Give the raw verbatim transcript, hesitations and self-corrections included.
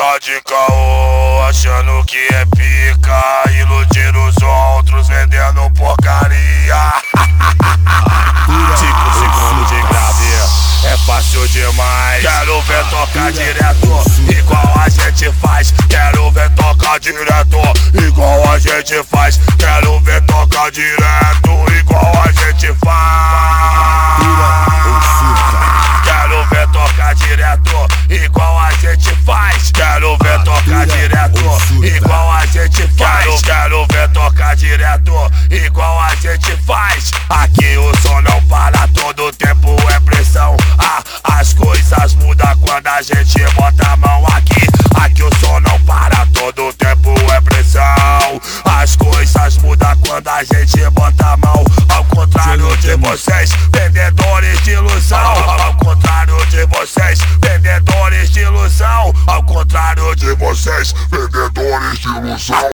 tá de caô, achando que é pica, iludindo os outros, vendendo porcaria. Cinco segundos de grave, é fácil demais. Quero ver tocar direto, igual a gente faz. Quero ver tocar direto, igual a gente faz. Quero ver tocar direto, igual a gente faz. Quero ver tocar direto, igual a gente faz. Quero ver tocar direto, igual a gente faz. Quero ver tocar direto, igual a gente faz. Aqui o som não para, todo tempo é pressão. Ah, as coisas mudam quando a gente bota a mão aqui. Aqui o som não para, todo tempo é pressão. As coisas mudam quando a gente bota a mão. Ao contrário de vocês, vendedores de ilusão. Ao contrário de vocês, vendedores de ilusão. Ao contrário de vocês, vendedores de ilusão.